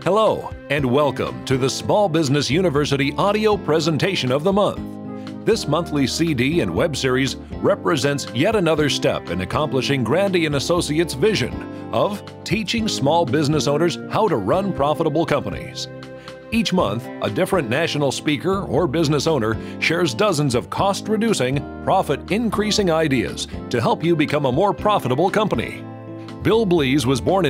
Hello, and welcome to the Small Business University audio presentation of the month. This monthly CD and web series represents yet another step in accomplishing Grandy & Associates' vision of teaching small business owners how to run profitable companies. Each month, a different national speaker or business owner shares dozens of cost-reducing, profit-increasing ideas to help you become a more profitable company. Bill Blees was born in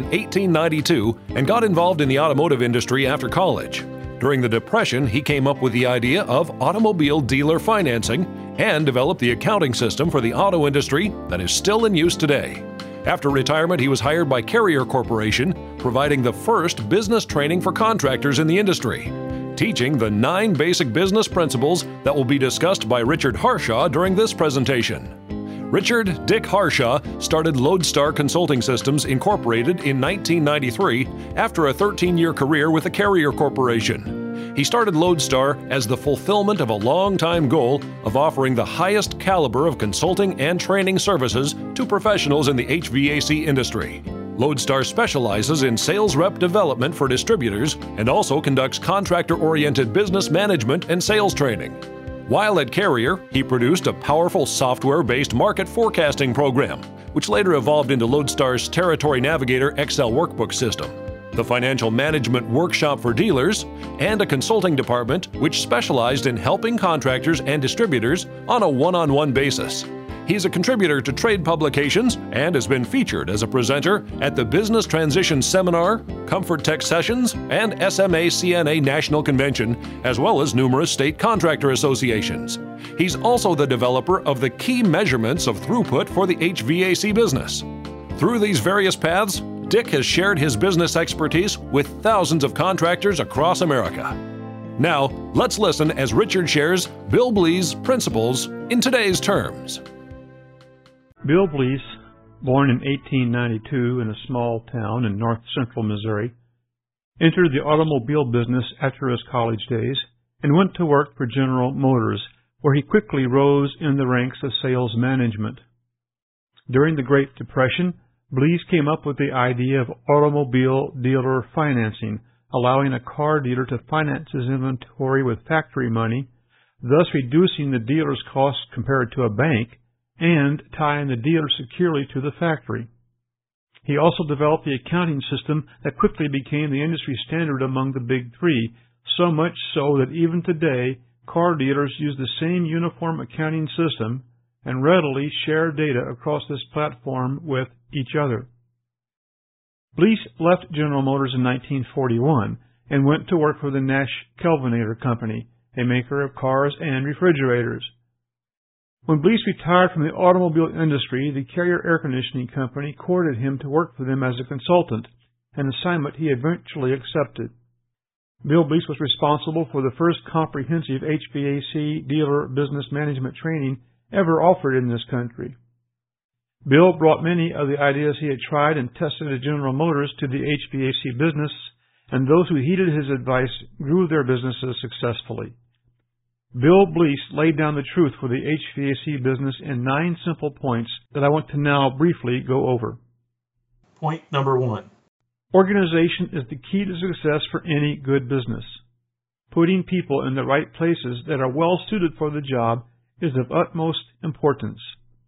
1892 and got involved in the automotive industry after college. During the Depression, he came up with the idea of automobile dealer financing and developed the accounting system for the auto industry that is still in use today. After retirement, he was hired by Carrier Corporation, providing the first business training for contractors in the industry, teaching the 9 basic business principles that will be discussed by Richard Harshaw during this presentation. Richard Dick Harshaw started Lodestar Consulting Systems Incorporated in 1993 after a 13-year career with the Carrier Corporation. He started Lodestar as the fulfillment of a long-time goal of offering the highest caliber of consulting and training services to professionals in the HVAC industry. Lodestar specializes in sales rep development for distributors and also conducts contractor-oriented business management and sales training. While at Carrier, he produced a powerful software-based market forecasting program, which later evolved into Lodestar's Territory Navigator Excel workbook system, the financial management workshop for dealers, and a consulting department which specialized in helping contractors and distributors on a one-on-one basis. He's a contributor to trade publications and has been featured as a presenter at the Business Transition Seminar, Comfort Tech Sessions, and SMA-CNA National Convention, as well as numerous state contractor associations. He's also the developer of the key measurements of throughput for the HVAC business. Through these various paths, Dick has shared his business expertise with thousands of contractors across America. Now, let's listen as Richard shares Bill Blees' principles in today's terms. Bill Blees, born in 1892 in a small town in north-central Missouri, entered the automobile business after his college days and went to work for General Motors, where he quickly rose in the ranks of sales management. During the Great Depression, Blees came up with the idea of automobile dealer financing, allowing a car dealer to finance his inventory with factory money, thus reducing the dealer's costs compared to a bank, and tying the dealer securely to the factory. He also developed the accounting system that quickly became the industry standard among the big three, so much so that even today, car dealers use the same uniform accounting system and readily share data across this platform with each other. Blees left General Motors in 1941 and went to work for the Nash Kelvinator Company, a maker of cars and refrigerators. When Blees retired from the automobile industry, the Carrier Air Conditioning Company courted him to work for them as a consultant, an assignment he eventually accepted. Bill Blees was responsible for the first comprehensive HVAC dealer business management training ever offered in this country. Bill brought many of the ideas he had tried and tested at General Motors to the HVAC business, and those who heeded his advice grew their businesses successfully. Bill Blees laid down the truth for the HVAC business in 9 simple points that I want to now briefly go over. Point number 1. Organization is the key to success for any good business. Putting people in the right places that are well suited for the job is of utmost importance.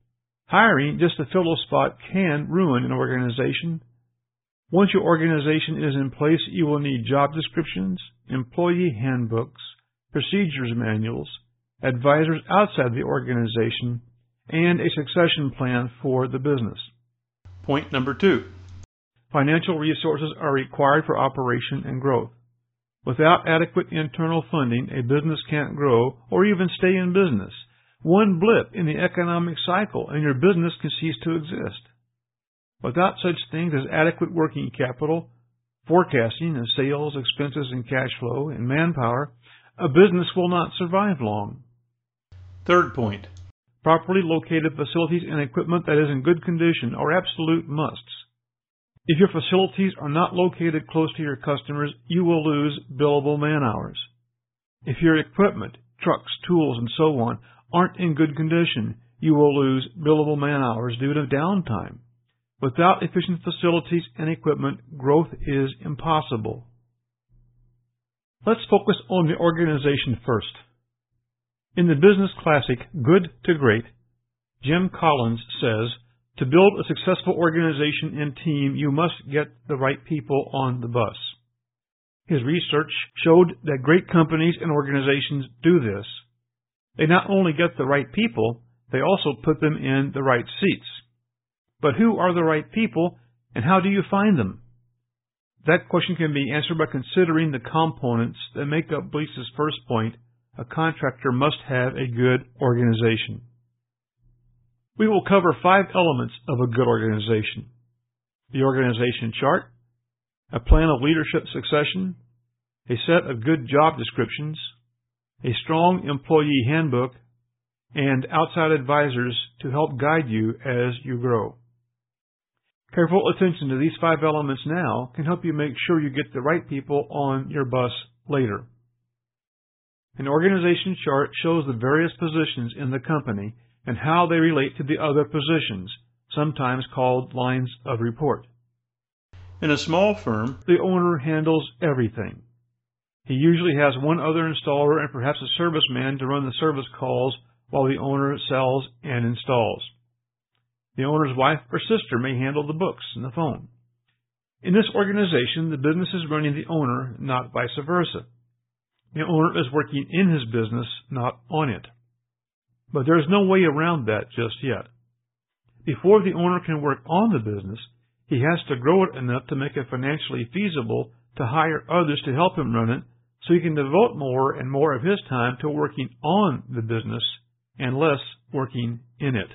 Hiring just to fill a spot can ruin an organization. Once your organization is in place, you will need job descriptions, employee handbooks, procedures manuals, advisors outside the organization, and a succession plan for the business. Point number 2. Financial resources are required for operation and growth. Without adequate internal funding, a business can't grow or even stay in business. One blip in the economic cycle and your business can cease to exist. Without such things as adequate working capital, forecasting of sales, expenses, and cash flow, and manpower, a business will not survive long. Third point. Properly located facilities and equipment that is in good condition are absolute musts. If your facilities are not located close to your customers, you will lose billable man hours. If your equipment, trucks, tools, and so on, aren't in good condition, you will lose billable man hours due to downtime. Without efficient facilities and equipment, growth is impossible. Let's focus on the organization first. In the business classic, Good to Great, Jim Collins says, to build a successful organization and team, you must get the right people on the bus. His research showed that great companies and organizations do this. They not only get the right people, they also put them in the right seats. But who are the right people, and how do you find them? That question can be answered by considering the components that make up Bleece's first point: a contractor must have a good organization. We will cover 5 elements of a good organization: the organization chart, a plan of leadership succession, a set of good job descriptions, a strong employee handbook, and outside advisors to help guide you as you grow. Careful attention to these 5 elements now can help you make sure you get the right people on your bus later. An organization chart shows the various positions in the company and how they relate to the other positions, sometimes called lines of report. In a small firm, the owner handles everything. He usually has one other installer and perhaps a serviceman to run the service calls while the owner sells and installs. The owner's wife or sister may handle the books and the phone. In this organization, the business is running the owner, not vice versa. The owner is working in his business, not on it. But there is no way around that just yet. Before the owner can work on the business, he has to grow it enough to make it financially feasible to hire others to help him run it, so he can devote more and more of his time to working on the business and less working in it.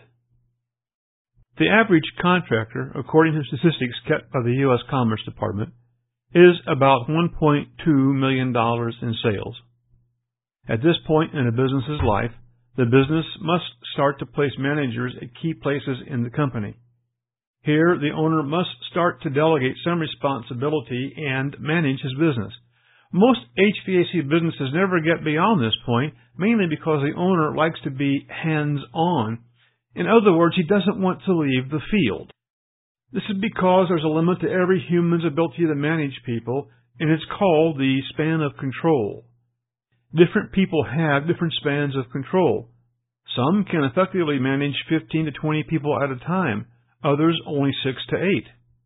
The average contractor, according to statistics kept by the U.S. Commerce Department, is about $1.2 million in sales. At this point in a business's life, the business must start to place managers at key places in the company. Here, the owner must start to delegate some responsibility and manage his business. Most HVAC businesses never get beyond this point, mainly because the owner likes to be hands-on. In other words, he doesn't want to leave the field. This is because there's a limit to every human's ability to manage people, and it's called the span of control. Different people have different spans of control. Some can effectively manage 15 to 20 people at a time, others only 6 to 8.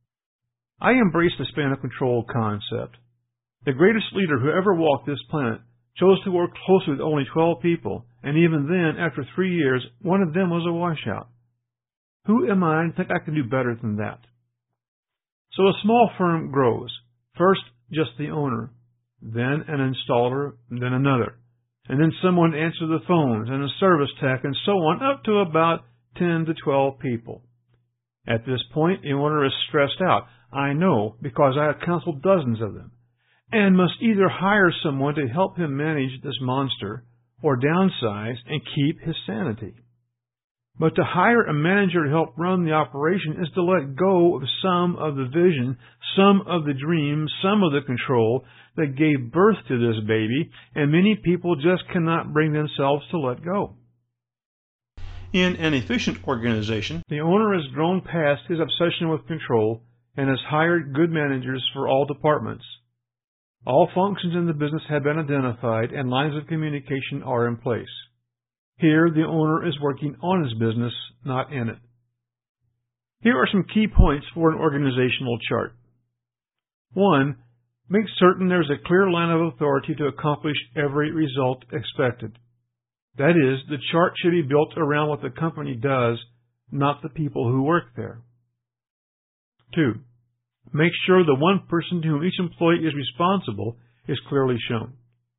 I embrace the span of control concept. The greatest leader who ever walked this planet chose to work closely with only 12 people, and even then, after 3 years, one of them was a washout. Who am I to think I can do better than that? So a small firm grows. First, just the owner, then an installer, then another, and then someone to answer the phones, and a service tech, and so on, up to about 10 to 12 people. At this point, the owner is stressed out. I know, because I have counseled dozens of them, and must either hire someone to help him manage this monster, or downsize and keep his sanity. But to hire a manager to help run the operation is to let go of some of the vision, some of the dream, some of the control that gave birth to this baby, and many people just cannot bring themselves to let go. In an efficient organization, the owner has grown past his obsession with control and has hired good managers for all departments. All functions in the business have been identified and lines of communication are in place. Here, the owner is working on his business, not in it. Here are some key points for an organizational chart. 1. Make certain there is a clear line of authority to accomplish every result expected. That is, the chart should be built around what the company does, not the people who work there. 2. Make sure the one person to whom each employee is responsible is clearly shown.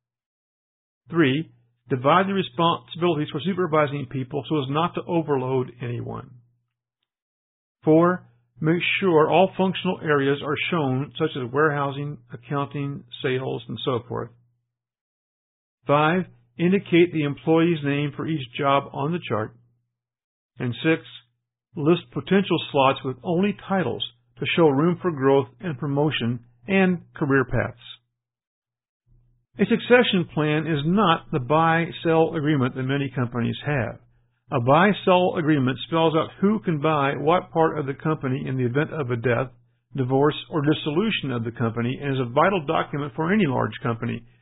3. Divide the responsibilities for supervising people so as not to overload anyone. 4. Make sure all functional areas are shown, such as warehousing, accounting, sales, and so forth. 5. Indicate the employee's name for each job on the chart. And 6. List potential slots with only titles to show room for growth and promotion and career paths. A succession plan is not the buy-sell agreement that many companies have. A buy-sell agreement spells out who can buy what part of the company in the event of a death, divorce, or dissolution of the company, and is a vital document for any large company,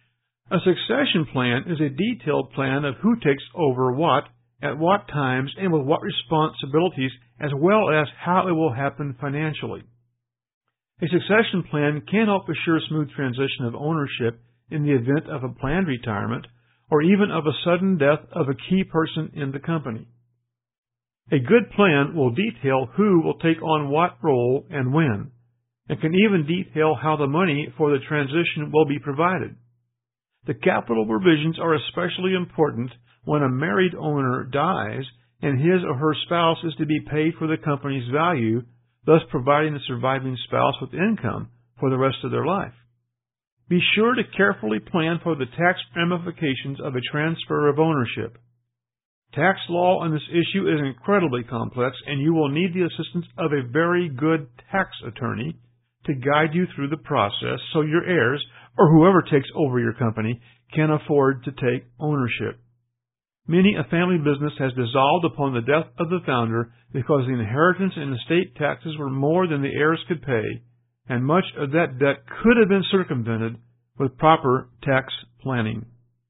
A succession plan is a detailed plan of who takes over what, at what times, and with what responsibilities, as well as how it will happen financially. A succession plan can help assure smooth transition of ownership in the event of a planned retirement or even of a sudden death of a key person in the company. A good plan will detail who will take on what role and when, and can even detail how the money for the transition will be provided. The capital provisions are especially important when a married owner dies and his or her spouse is to be paid for the company's value, thus providing the surviving spouse with income for the rest of their life. Be sure to carefully plan for the tax ramifications of a transfer of ownership. Tax law on this issue is incredibly complex, and you will need the assistance of a very good tax attorney to guide you through the process so your heirs, or whoever takes over your company, can afford to take ownership. Many a family business has dissolved upon the death of the founder because the inheritance and estate taxes were more than the heirs could pay, and much of that debt could have been circumvented with proper tax planning.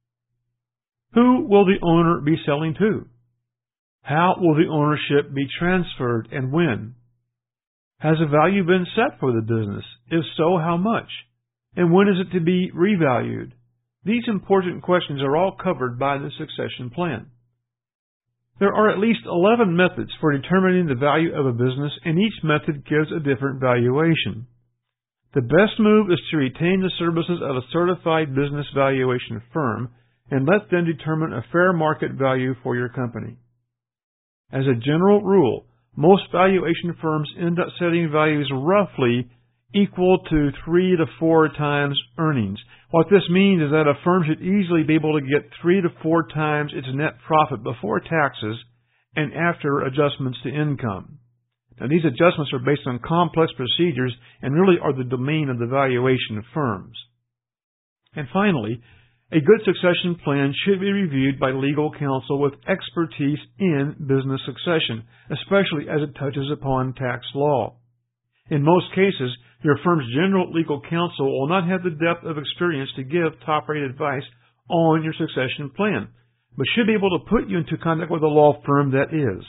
Who will the owner be selling to? How will the ownership be transferred and when? Has a value been set for the business? If so, how much? And when is it to be revalued? These important questions are all covered by the succession plan. There are at least 11 methods for determining the value of a business, and each method gives a different valuation. The best move is to retain the services of a certified business valuation firm and let them determine a fair market value for your company. As a general rule, most valuation firms end up setting values roughly equal to 3 to 4 times earnings. What this means is that a firm should easily be able to get 3 to 4 times its net profit before taxes and after adjustments to income. Now, these adjustments are based on complex procedures and really are the domain of the valuation firms. And finally, a good succession plan should be reviewed by legal counsel with expertise in business succession, especially as it touches upon tax law. In most cases, your firm's general legal counsel will not have the depth of experience to give top-rate advice on your succession plan, but should be able to put you into contact with a law firm that is.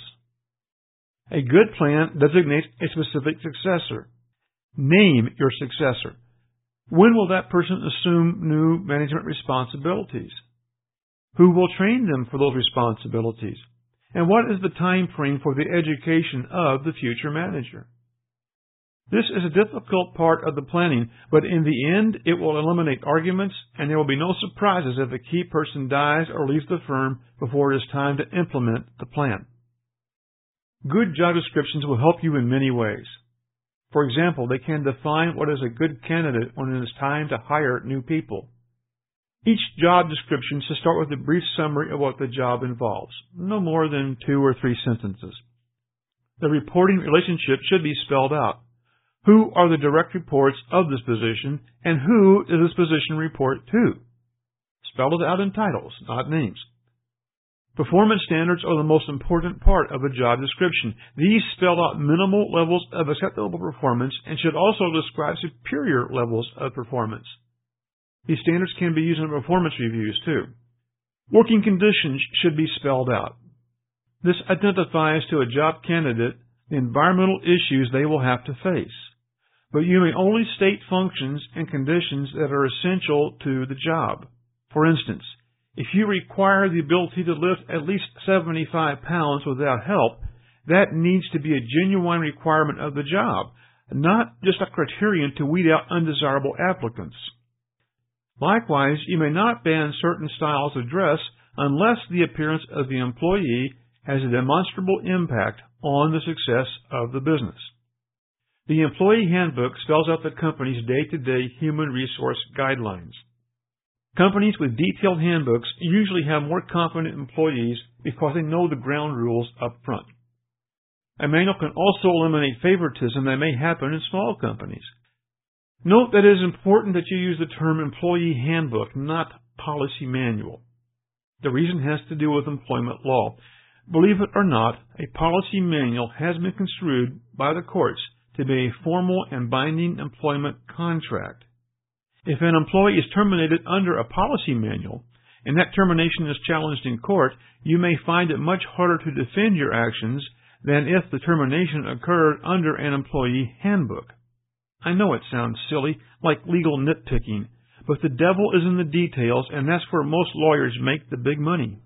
A good plan designates a specific successor. Name your successor. When will that person assume new management responsibilities? Who will train them for those responsibilities? And what is the time frame for the education of the future manager? This is a difficult part of the planning, but in the end, it will eliminate arguments, and there will be no surprises if a key person dies or leaves the firm before it is time to implement the plan. Good job descriptions will help you in many ways. For example, they can define what is a good candidate when it is time to hire new people. Each job description should start with a brief summary of what the job involves, no more than 2 or 3 sentences. The reporting relationship should be spelled out. Who are the direct reports of this position, and who does this position report to? Spell it out in titles, not names. Performance standards are the most important part of a job description. These spell out minimal levels of acceptable performance and should also describe superior levels of performance. These standards can be used in performance reviews, too. Working conditions should be spelled out. This identifies to a job candidate the environmental issues they will have to face. But you may only state functions and conditions that are essential to the job. For instance, if you require the ability to lift at least 75 pounds without help, that needs to be a genuine requirement of the job, not just a criterion to weed out undesirable applicants. Likewise, you may not ban certain styles of dress unless the appearance of the employee has a demonstrable impact on the success of the business. The employee handbook spells out the company's day-to-day human resource guidelines. Companies with detailed handbooks usually have more confident employees because they know the ground rules up front. A manual can also eliminate favoritism that may happen in small companies. Note that it is important that you use the term employee handbook, not policy manual. The reason has to do with employment law. Believe it or not, a policy manual has been construed by the courts to be a formal and binding employment contract. If an employee is terminated under a policy manual, and that termination is challenged in court, you may find it much harder to defend your actions than if the termination occurred under an employee handbook. I know it sounds silly, like legal nitpicking, but the devil is in the details, and that's where most lawyers make the big money.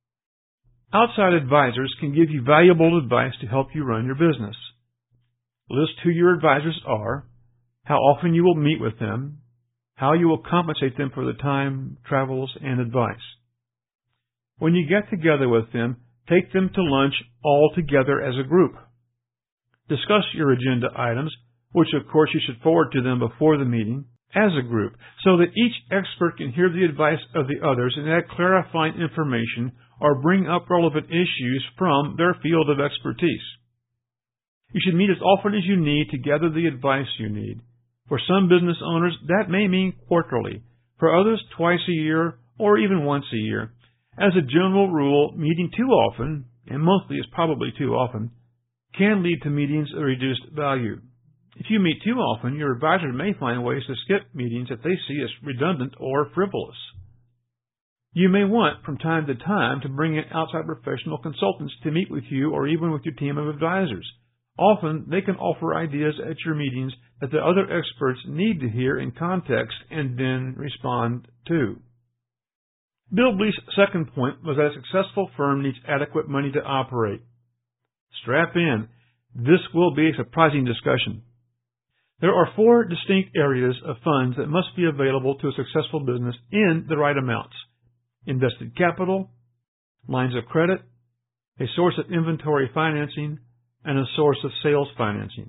Outside advisors can give you valuable advice to help you run your business. List who your advisors are, how often you will meet with them, how you will compensate them for the time, travels, and advice. When you get together with them, take them to lunch all together as a group. Discuss your agenda items, which of course you should forward to them before the meeting, as a group, so that each expert can hear the advice of the others and add clarifying information or bring up relevant issues from their field of expertise. You should meet as often as you need to gather the advice you need. For some business owners, that may mean quarterly. For others, twice a year or even once a year. As a general rule, meeting too often, and mostly is probably too often, can lead to meetings of reduced value. If you meet too often, your advisor may find ways to skip meetings that they see as redundant or frivolous. You may want, from time to time, to bring in outside professional consultants to meet with you or even with your team of advisors. Often, they can offer ideas at your meetings that the other experts need to hear in context and then respond to. Bill Blee's second point was that a successful firm needs adequate money to operate. Strap in. This will be a surprising discussion. There are 4 distinct areas of funds that must be available to a successful business in the right amounts: invested capital, lines of credit, a source of inventory financing, and a source of sales financing.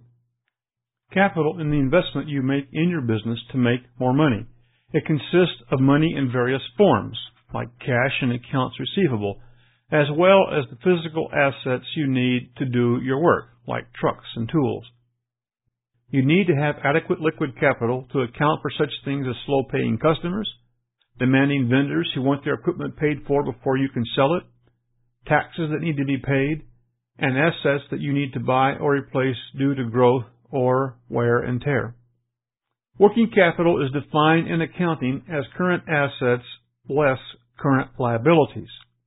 Capital is the investment you make in your business to make more money. It consists of money in various forms, like cash and accounts receivable, as well as the physical assets you need to do your work, like trucks and tools. You need to have adequate liquid capital to account for such things as slow-paying customers, demanding vendors who want their equipment paid for before you can sell it, taxes that need to be paid, and assets that you need to buy or replace due to growth or wear and tear. Working capital is defined in accounting as current assets less current liabilities.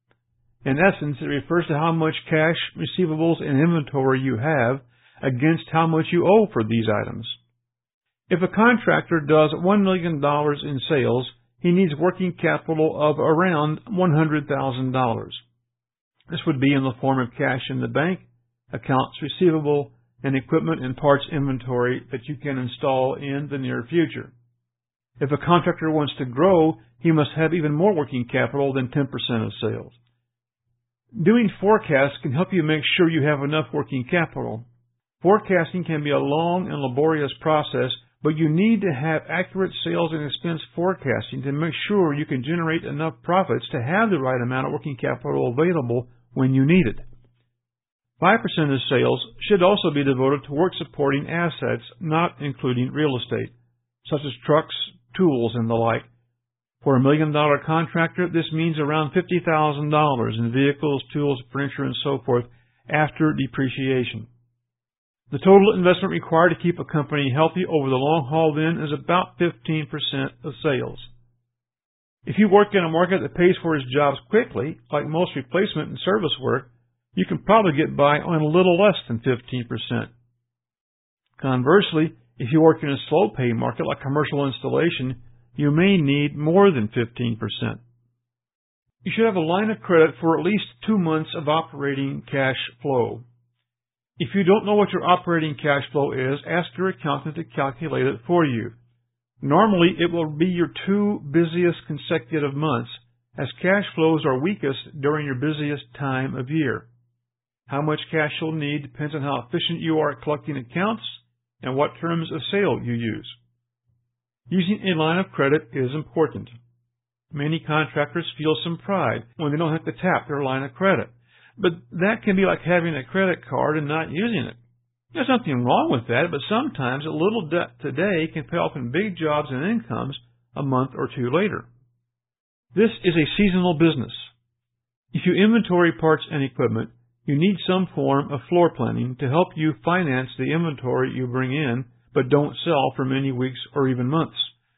In essence, it refers to how much cash, receivables, and inventory you have against how much you owe for these items. If a contractor does $1 million in sales, he needs working capital of around $100,000. This would be in the form of cash in the bank, accounts receivable, and equipment and parts inventory that you can install in the near future. If a contractor wants to grow, he must have even more working capital than 10% of sales. Doing forecasts can help you make sure you have enough working capital. Forecasting can be a long and laborious process, but you need to have accurate sales and expense forecasting to make sure you can generate enough profits to have the right amount of working capital available when you need it. 5% of sales should also be devoted to work-supporting assets, not including real estate, such as trucks, tools, and the like. For $1 million contractor, this means around $50,000 in vehicles, tools, furniture, and so forth after depreciation. The total investment required to keep a company healthy over the long haul then is about 15% of sales. If you work in a market that pays for its jobs quickly, like most replacement and service work, you can probably get by on a little less than 15%. Conversely, if you work in a slow-pay market like commercial installation, you may need more than 15%. You should have a line of credit for at least 2 months of operating cash flow. If you don't know what your operating cash flow is, ask your accountant to calculate it for you. Normally, it will be your 2 busiest consecutive months, as cash flows are weakest during your busiest time of year. How much cash you'll need depends on how efficient you are at collecting accounts and what terms of sale you use. Using a line of credit is important. Many contractors feel some pride when they don't have to tap their line of credit, but that can be like having a credit card and not using it. There's nothing wrong with that, but sometimes a little debt today can pay off in big jobs and incomes a month or 2 later. This is a seasonal business. If you inventory parts and equipment, you need some form of floor planning to help you finance the inventory you bring in but don't sell for many weeks or even months.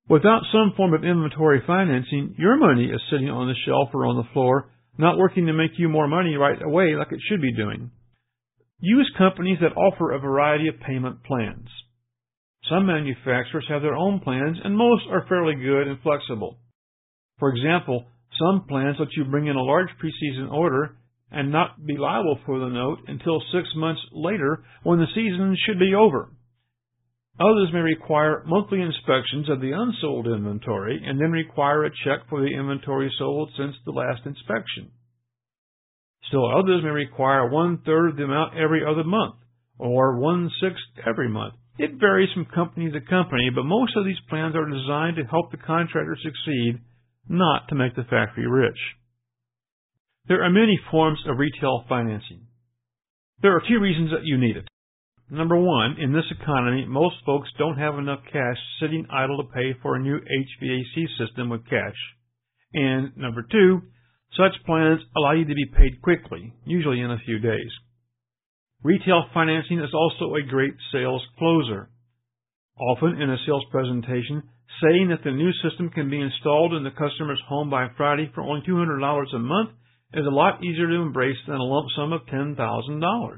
Without some form of inventory financing, your money is sitting on the shelf or on the floor, not working to make you more money right away like it should be doing. Use companies that offer a variety of payment plans. Some manufacturers have their own plans, and most are fairly good and flexible. For example, some plans let you bring in a large preseason order and not be liable for the note until 6 months later when the season should be over. Others may require monthly inspections of the unsold inventory and then require a check for the inventory sold since the last inspection. Still others may require 1/3 of the amount every other month, or 1/6 every month. It varies from company to company, but most of these plans are designed to help the contractor succeed, not to make the factory rich. There are many forms of retail financing. There are a few reasons that you need it. Number one, in this economy, most folks don't have enough cash sitting idle to pay for a new HVAC system with cash. And number two, such plans allow you to be paid quickly, usually in a few days. Retail financing is also a great sales closer. Often in a sales presentation, saying that the new system can be installed in the customer's home by Friday for only $200 a month is a lot easier to embrace than a lump sum of $10,000.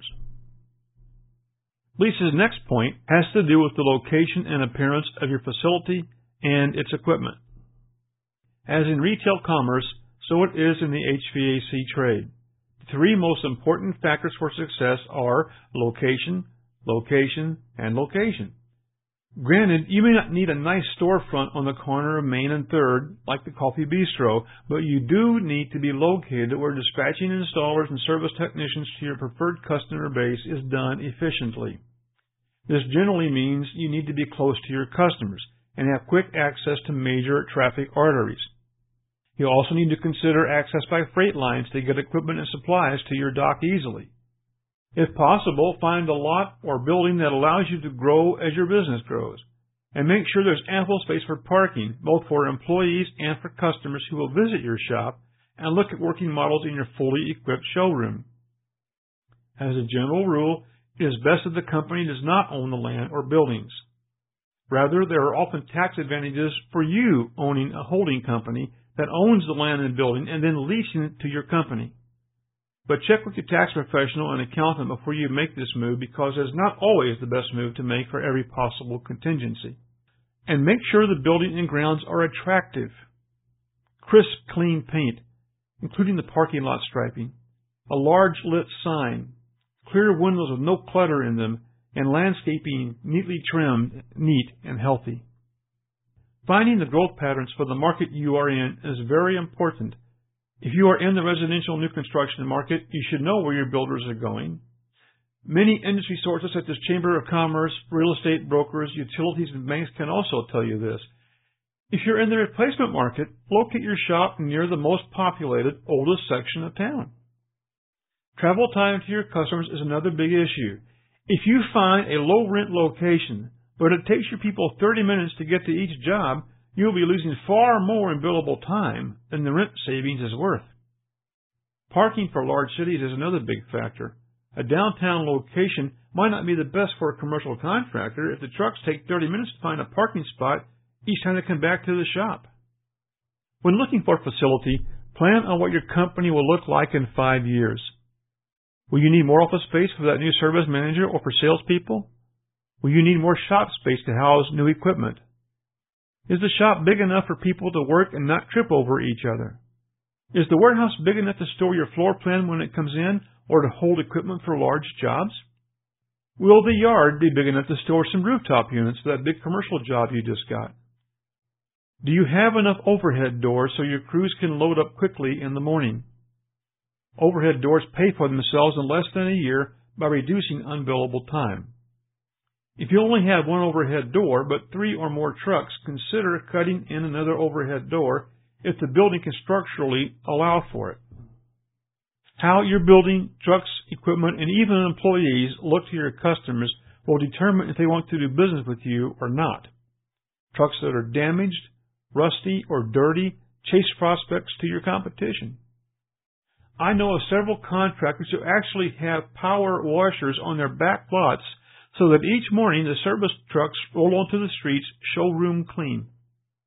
Lisa's next point has to do with the location and appearance of your facility and its equipment. As in retail commerce, so it is in the HVAC trade. The three most important factors for success are location, location, and location. Granted, you may not need a nice storefront on the corner of Main and 3rd, like the Coffee Bistro, but you do need to be located where dispatching installers and service technicians to your preferred customer base is done efficiently. This generally means you need to be close to your customers and have quick access to major traffic arteries. You also need to consider access by freight lines to get equipment and supplies to your dock easily. If possible, find a lot or building that allows you to grow as your business grows. And make sure there's ample space for parking, both for employees and for customers who will visit your shop and look at working models in your fully equipped showroom. As a general rule, it is best if the company does not own the land or buildings. Rather, there are often tax advantages for you owning a holding company that owns the land and building and then leasing it to your company. But check with your tax professional and accountant before you make this move, because it is not always the best move to make for every possible contingency. And make sure the building and grounds are attractive. Crisp, clean paint, including the parking lot striping, a large lit sign, clear windows with no clutter in them, and landscaping neatly trimmed, neat, and healthy. Finding the growth patterns for the market you are in is very important. If you are in the residential new construction market, you should know where your builders are going. Many industry sources such as Chamber of Commerce, real estate brokers, utilities, and banks can also tell you this. If you're in the replacement market, locate your shop near the most populated, oldest section of town. Travel time to your customers is another big issue. If you find a low-rent location, but it takes your people 30 minutes to get to each job, you'll be losing far more in billable time than the rent savings is worth. Parking for large cities is another big factor. A downtown location might not be the best for a commercial contractor if the trucks take 30 minutes to find a parking spot each time they come back to the shop. When looking for a facility, plan on what your company will look like in 5 years. Will you need more office space for that new service manager or for salespeople? Will you need more shop space to house new equipment? Is the shop big enough for people to work and not trip over each other? Is the warehouse big enough to store your floor plan when it comes in or to hold equipment for large jobs? Will the yard be big enough to store some rooftop units for that big commercial job you just got? Do you have enough overhead doors so your crews can load up quickly in the morning? Overhead doors pay for themselves in less than a year by reducing unbillable time. If you only have one overhead door but 3 or more trucks, consider cutting in another overhead door if the building can structurally allow for it. How your building, trucks, equipment, and even employees look to your customers will determine if they want to do business with you or not. Trucks that are damaged, rusty, or dirty chase prospects to your competition. I know of several contractors who actually have power washers on their back lots so that each morning the service trucks roll onto the streets showroom clean.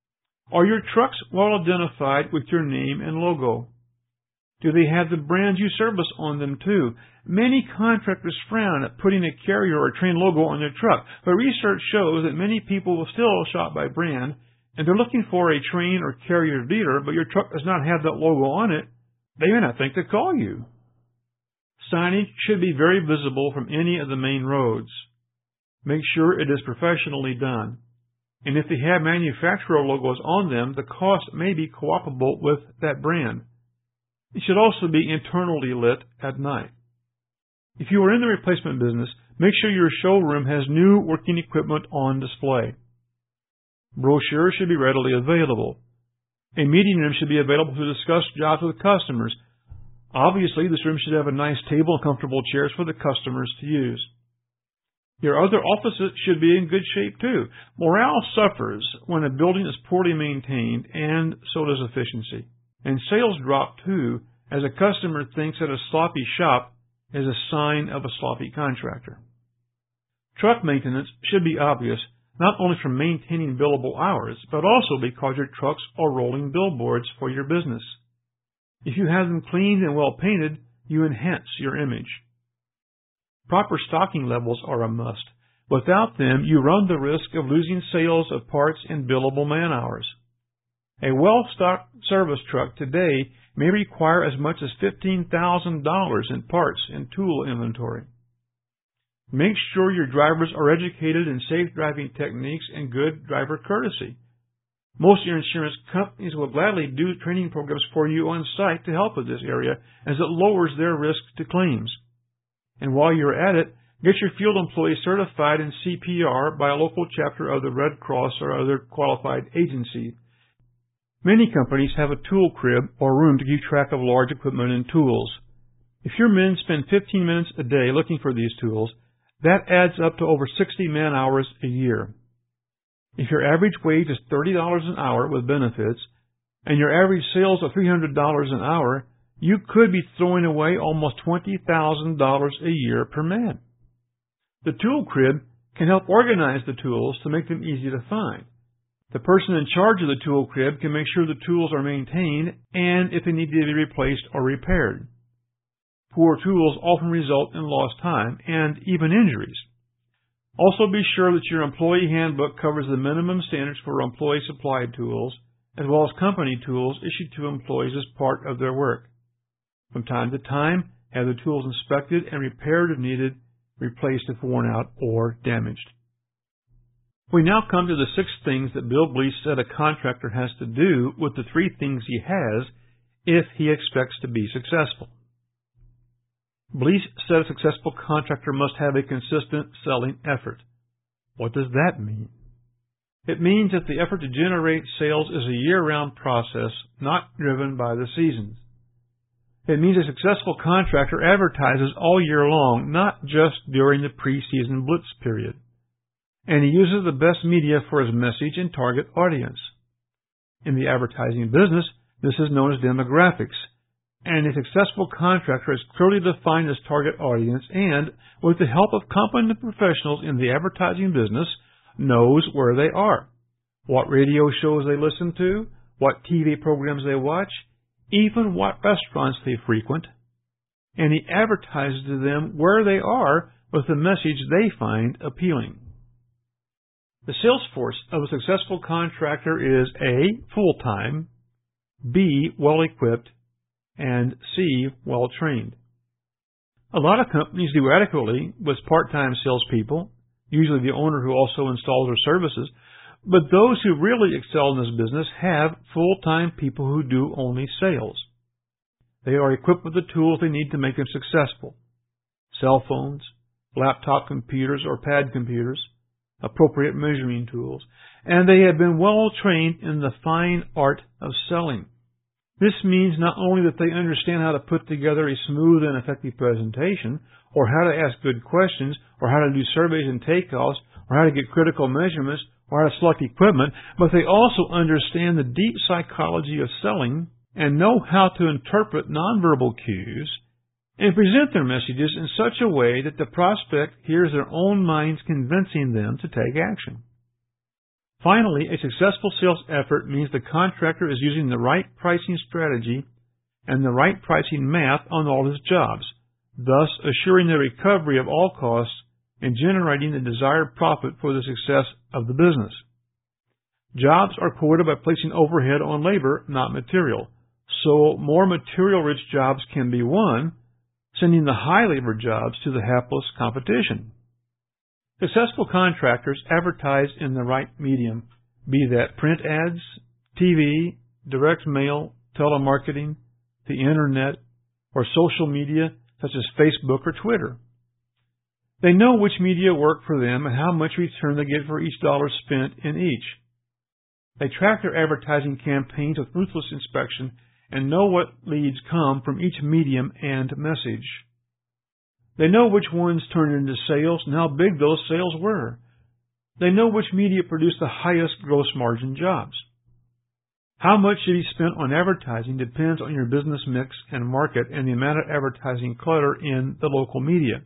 Are your trucks well identified with your name and logo? Do they have the brands you service on them too? Many contractors frown at putting a Carrier or Trane logo on their truck, but research shows that many people will still shop by brand, and they're looking for a Trane or Carrier dealer, but your truck does not have that logo on it. They may not think to call you. Signage should be very visible from any of the main roads. Make sure it is professionally done. And if they have manufacturer logos on them, the cost may be co-opable with that brand. It should also be internally lit at night. If you are in the replacement business, make sure your showroom has new working equipment on display. Brochures should be readily available. A meeting room should be available to discuss jobs with customers. Obviously, this room should have a nice table and comfortable chairs for the customers to use. Your other offices should be in good shape too. Morale suffers when a building is poorly maintained, and so does efficiency. And sales drop too, as a customer thinks that a sloppy shop is a sign of a sloppy contractor. Truck maintenance should be obvious, not only from maintaining billable hours, but also because your trucks are rolling billboards for your business. If you have them cleaned and well painted, you enhance your image. Proper stocking levels are a must. Without them, you run the risk of losing sales of parts and billable man hours. A well-stocked service truck today may require as much as $15,000 in parts and tool inventory. Make sure your drivers are educated in safe driving techniques and good driver courtesy. Most of your insurance companies will gladly do training programs for you on site to help with this area, as it lowers their risk to claims. And while you're at it, get your field employees certified in CPR by a local chapter of the Red Cross or other qualified agency. Many companies have a tool crib or room to keep track of large equipment and tools. If your men spend 15 minutes a day looking for these tools, that adds up to over 60 man-hours a year. If your average wage is $30 an hour with benefits, and your average sales are $300 an hour, you could be throwing away almost $20,000 a year per man. The tool crib can help organize the tools to make them easy to find. The person in charge of the tool crib can make sure the tools are maintained and if they need to be replaced or repaired. Poor tools often result in lost time and even injuries. Also be sure that your employee handbook covers the minimum standards for employee-supplied tools, as well as company tools issued to employees as part of their work. From time to time, have the tools inspected and repaired if needed, replaced if worn out or damaged. We now come to the 6 things that Bill Blease said a contractor has to do with the 3 things he has if he expects to be successful. Blease said a successful contractor must have a consistent selling effort. What does that mean? It means that the effort to generate sales is a year-round process, not driven by the seasons. It means a successful contractor advertises all year long, not just during the pre-season blitz period. And he uses the best media for his message and target audience. In the advertising business, this is known as demographics. And a successful contractor has clearly defined his target audience and, with the help of competent professionals in the advertising business, knows where they are, what radio shows they listen to, what TV programs they watch, even what restaurants they frequent, and he advertises to them where they are with the message they find appealing. The sales force of a successful contractor is A, full-time, B, well-equipped, and C, well-trained. A lot of companies do adequately with part-time salespeople, usually the owner who also installs their services, but those who really excel in this business have full-time people who do only sales. They are equipped with the tools they need to make them successful: cell phones, laptop computers or pad computers, appropriate measuring tools, and they have been well trained in the fine art of selling. This means not only that they understand how to put together a smooth and effective presentation, or how to ask good questions, or how to do surveys and takeoffs, or how to get critical measurements, or how to select equipment, but they also understand the deep psychology of selling and know how to interpret nonverbal cues and present their messages in such a way that the prospect hears their own minds convincing them to take action. Finally, a successful sales effort means the contractor is using the right pricing strategy and the right pricing math on all his jobs, thus assuring the recovery of all costs and generating the desired profit for the success of the business. Jobs are quoted by placing overhead on labor, not material, so more material-rich jobs can be won, sending the high-labor jobs to the hapless competition. Successful contractors advertise in the right medium, be that print ads, TV, direct mail, telemarketing, the Internet, or social media such as Facebook or Twitter. They know which media work for them and how much return they get for each dollar spent in each. They track their advertising campaigns with ruthless inspection and know what leads come from each medium and message. They know which ones turn into sales and how big those sales were. They know which media produce the highest gross margin jobs. How much should be spent on advertising depends on your business mix and market and the amount of advertising clutter in the local media.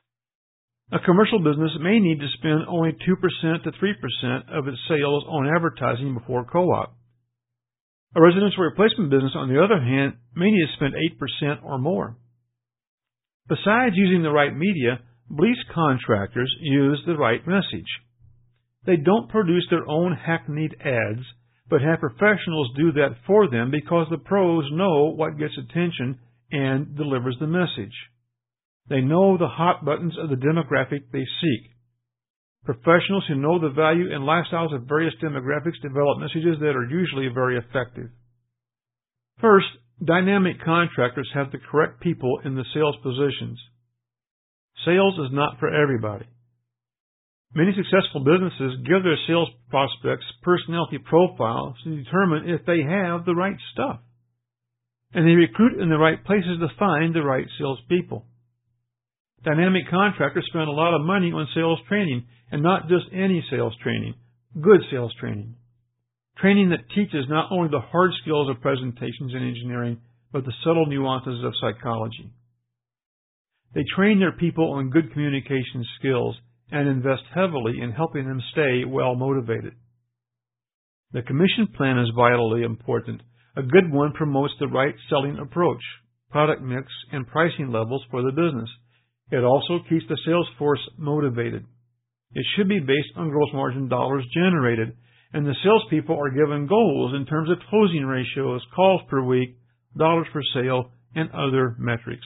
A commercial business may need to spend only 2% to 3% of its sales on advertising before co-op. A residential replacement business, on the other hand, may need to spend 8% or more. Besides using the right media, Blease contractors use the right message. They don't produce their own hackneyed ads, but have professionals do that for them because the pros know what gets attention and delivers the message. They know the hot buttons of the demographic they seek. Professionals who know the value and lifestyles of various demographics develop messages that are usually very effective. First, dynamic contractors have the correct people in the sales positions. Sales is not for everybody. Many successful businesses give their sales prospects personality profiles to determine if they have the right stuff. And they recruit in the right places to find the right salespeople. Dynamic contractors spend a lot of money on sales training, and not just any sales training, good sales training. Training that teaches not only the hard skills of presentations and engineering, but the subtle nuances of psychology. They train their people on good communication skills and invest heavily in helping them stay well motivated. The commission plan is vitally important. A good one promotes the right selling approach, product mix, and pricing levels for the business. It also keeps the sales force motivated. It should be based on gross margin dollars generated, and the salespeople are given goals in terms of closing ratios, calls per week, dollars per sale, and other metrics.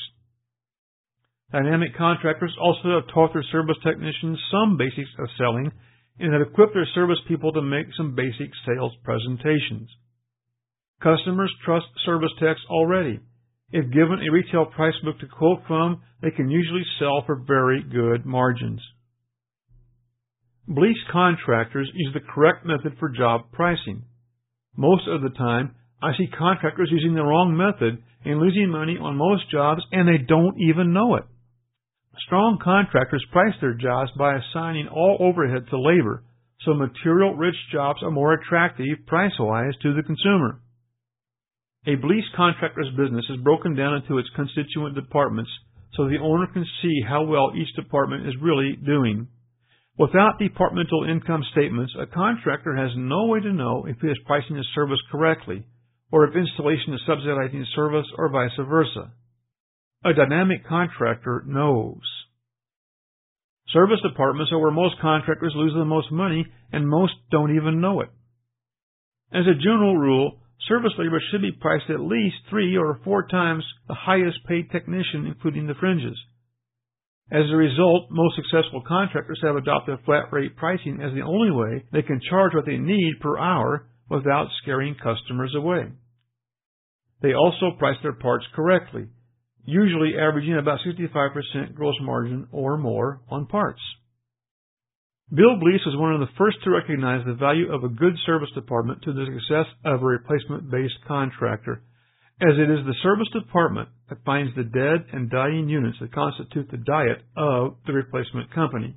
Dynamic contractors also have taught their service technicians some basics of selling and have equipped their service people to make some basic sales presentations. Customers trust service techs already. If given a retail price book to quote from, they can usually sell for very good margins. Blease contractors use the correct method for job pricing. Most of the time, I see contractors using the wrong method and losing money on most jobs, and they don't even know it. Strong contractors price their jobs by assigning all overhead to labor, so material-rich jobs are more attractive price-wise to the consumer. A Blease contractor's business is broken down into its constituent departments so the owner can see how well each department is really doing. Without departmental income statements, a contractor has no way to know if he is pricing his service correctly, or if installation is subsidizing service, or vice versa. A dynamic contractor knows. Service departments are where most contractors lose the most money, and most don't even know it. As a general rule, service labor should be priced at least 3 or 4 times the highest paid technician, including the fringes. As a result, most successful contractors have adopted flat rate pricing as the only way they can charge what they need per hour without scaring customers away. They also price their parts correctly, usually averaging about 65% gross margin or more on parts. Bill Blease was one of the first to recognize the value of a good service department to the success of a replacement-based contractor, as it is the service department that finds the dead and dying units that constitute the diet of the replacement company.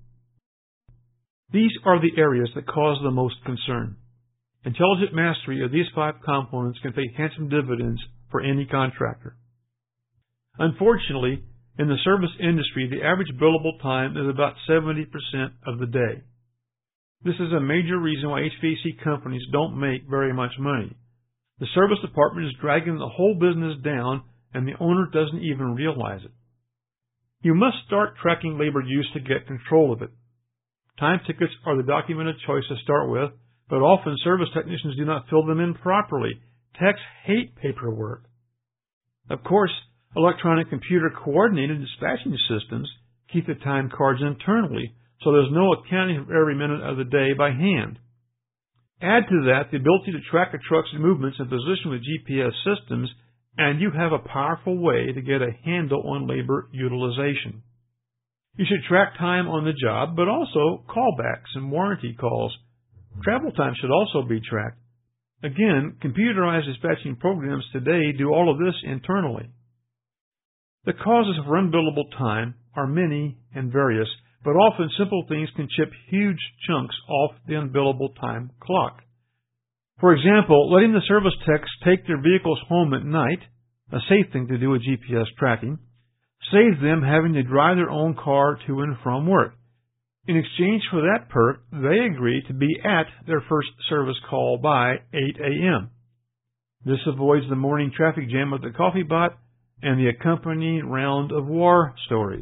These are the areas that cause the most concern. Intelligent mastery of these 5 components can pay handsome dividends for any contractor. Unfortunately, in the service industry, the average billable time is about 70% of the day. This is a major reason why HVAC companies don't make very much money. The service department is dragging the whole business down, and the owner doesn't even realize it. You must start tracking labor use to get control of it. Time tickets are the documented choice to start with, but often service technicians do not fill them in properly. Techs hate paperwork. Of course, electronic computer coordinated dispatching systems keep the time cards internally, so there's no accounting of every minute of the day by hand. Add to that the ability to track a truck's movements and position with GPS systems, and you have a powerful way to get a handle on labor utilization. You should track time on the job, but also callbacks and warranty calls. Travel time should also be tracked. Again, computerized dispatching programs today do all of this internally. The causes of unbillable time are many and various, but often simple things can chip huge chunks off the unbillable time clock. For example, letting the service techs take their vehicles home at night, a safe thing to do with GPS tracking, saves them having to drive their own car to and from work. In exchange for that perk, they agree to be at their first service call by 8 a.m. This avoids the morning traffic jam at the coffee bot and the accompanying round of war stories.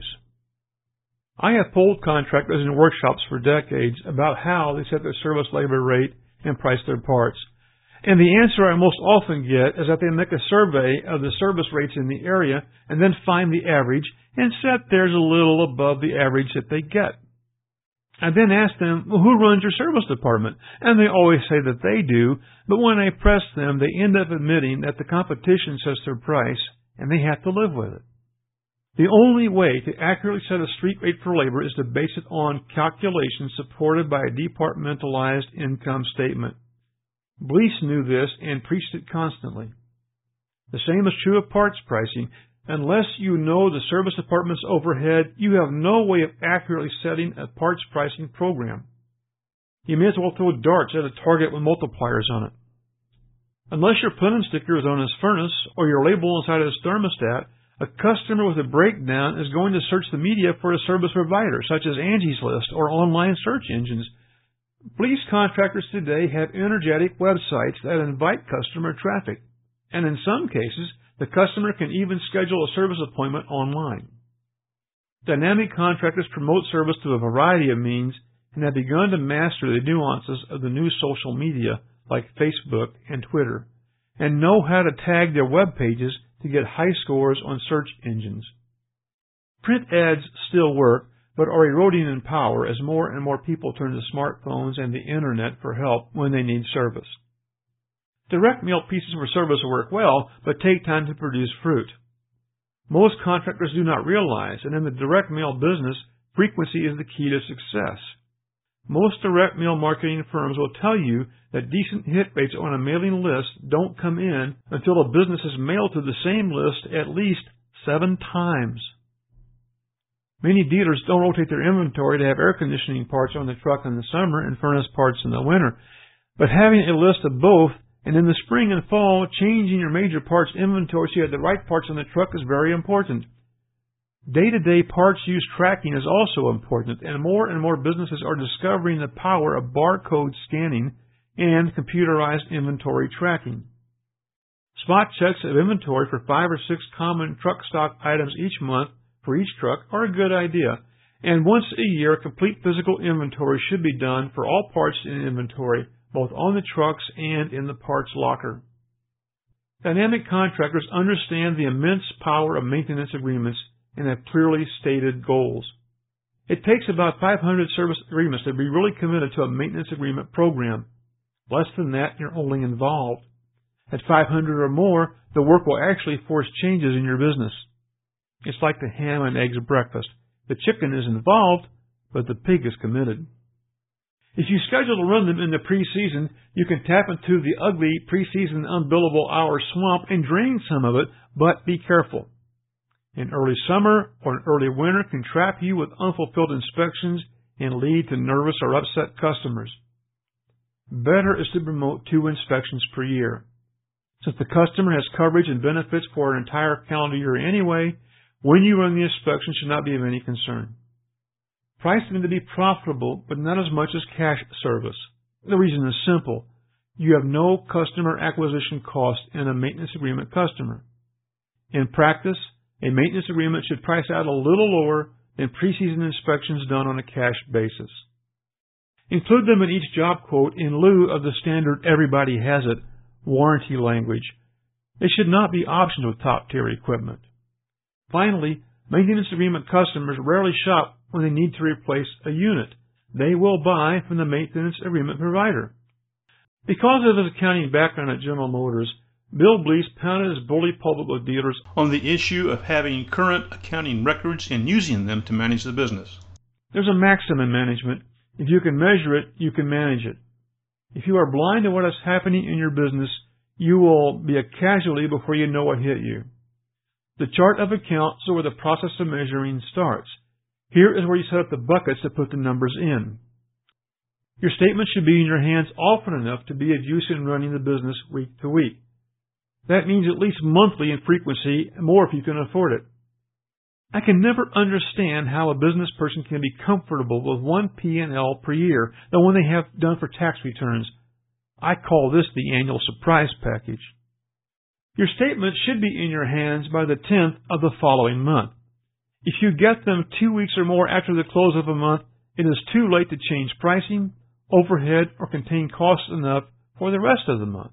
I have polled contractors in workshops for decades about how they set their service labor rate and price their parts. And the answer I most often get is that they make a survey of the service rates in the area and then find the average and set theirs a little above the average that they get. I then ask them, well, who runs your service department? And they always say that they do, but when I press them, they end up admitting that the competition sets their price and they have to live with it. The only way to accurately set a street rate for labor is to base it on calculations supported by a departmentalized income statement. Blease knew this and preached it constantly. The same is true of parts pricing. Unless you know the service department's overhead, you have no way of accurately setting a parts pricing program. You may as well throw darts at a target with multipliers on it. Unless your putting sticker is on his furnace or your label inside his thermostat, a customer with a breakdown is going to search the media for a service provider, such as Angie's List or online search engines. Police contractors today have energetic websites that invite customer traffic, and in some cases, the customer can even schedule a service appointment online. Dynamic contractors promote service through a variety of means and have begun to master the nuances of the new social media like Facebook and Twitter, and know how to tag their web pages to get high scores on search engines. Print ads still work, but are eroding in power as more and more people turn to smartphones and the Internet for help when they need service. Direct mail pieces for service work well, but take time to produce fruit. Most contractors do not realize that in the direct mail business, frequency is the key to success. Most direct mail marketing firms will tell you that decent hit rates on a mailing list don't come in until a business is mailed to the same list at least 7 times. Many dealers don't rotate their inventory to have air conditioning parts on the truck in the summer and furnace parts in the winter, but having a list of both, and in the spring and fall, changing your major parts inventory so you have the right parts on the truck is very important. Day-to-day parts use tracking is also important, and more businesses are discovering the power of barcode scanning and computerized inventory tracking. Spot checks of inventory for 5 or 6 common truck stock items each month for each truck are a good idea, and once a year, complete physical inventory should be done for all parts in inventory, both on the trucks and in the parts locker. Dynamic contractors understand the immense power of maintenance agreements and have clearly stated goals. It takes about 500 service agreements to be really committed to a maintenance agreement program. Less than that, you're only involved. At 500 or more, the work will actually force changes in your business. It's like the ham and eggs breakfast. The chicken is involved, but the pig is committed. If you schedule to run them in the preseason, you can tap into the ugly preseason unbillable hour swamp and drain some of it, but be careful. An early summer or an early winter can trap you with unfulfilled inspections and lead to nervous or upset customers. Better is to promote 2 inspections per year. Since the customer has coverage and benefits for an entire calendar year anyway, when you run the inspection should not be of any concern. Price them to be profitable, but not as much as cash service. The reason is simple. You have no customer acquisition cost in a maintenance agreement customer. In practice, a maintenance agreement should price out a little lower than pre-season inspections done on a cash basis. Include them in each job quote in lieu of the standard everybody has it warranty language. They should not be options with top-tier equipment. Finally, maintenance agreement customers rarely shop when they need to replace a unit. They will buy from the maintenance agreement provider. Because of his accounting background at General Motors, Bill Blease pounded his bully pulpit with dealers on the issue of having current accounting records and using them to manage the business. There's a maxim in management. If you can measure it, you can manage it. If you are blind to what is happening in your business, you will be a casualty before you know what hit you. The chart of accounts is where the process of measuring starts. Here is where you set up the buckets to put the numbers in. Your statement should be in your hands often enough to be of use in running the business week to week. That means at least monthly in frequency, and more if you can afford it. I can never understand how a business person can be comfortable with one P&L per year than one they have done for tax returns. I call this the annual surprise package. Your statement should be in your hands by the 10th of the following month. If you get them 2 weeks or more after the close of a month, it is too late to change pricing, overhead, or contain costs enough for the rest of the month.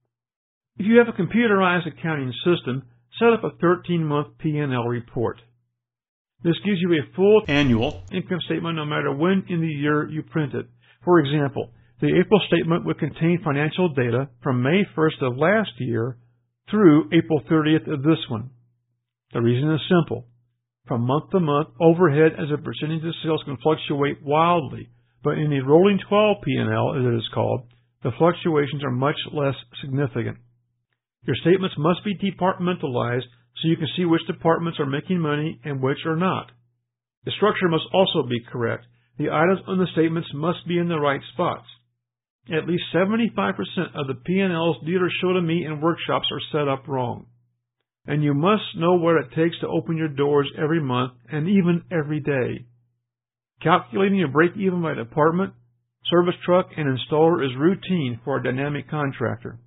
If you have a computerized accounting system, set up a 13-month P&L report. This gives you a full annual income statement no matter when in the year you print it. For example, the April statement would contain financial data from May 1st of last year through April 30th of this one. The reason is simple. From month to month, overhead as a percentage of sales can fluctuate wildly, but in a rolling 12 P&L, as it is called, the fluctuations are much less significant. Your statements must be departmentalized so you can see which departments are making money and which are not. The structure must also be correct. The items on the statements must be in the right spots. At least 75% of the P&Ls dealers show to me in workshops are set up wrong. And you must know what it takes to open your doors every month and even every day. Calculating your break-even by department, service truck, and installer is routine for a dynamic contractor.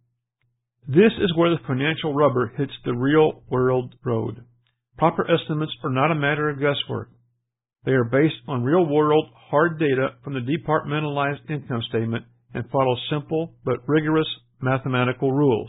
This is where the financial rubber hits the real-world road. Proper estimates are not a matter of guesswork. They are based on real-world, hard data from the departmentalized income statement and follow simple but rigorous mathematical rules.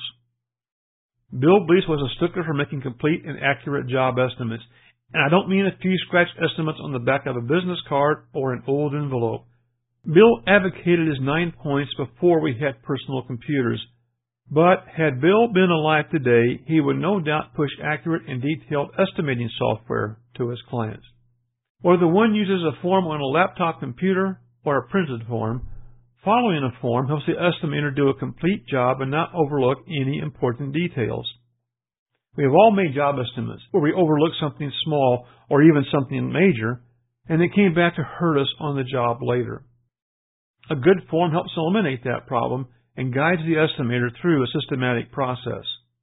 Bill Blease was a stickler for making complete and accurate job estimates, and I don't mean a few scratch estimates on the back of a business card or an old envelope. Bill advocated his 9 points before we had personal computers. But had Bill been alive today, he would no doubt push accurate and detailed estimating software to his clients. Whether one uses a form on a laptop computer or a printed form, following a form helps the estimator do a complete job and not overlook any important details. We have all made job estimates where we overlook something small or even something major, and it came back to hurt us on the job later. A good form helps eliminate that problem and guides the estimator through a systematic process.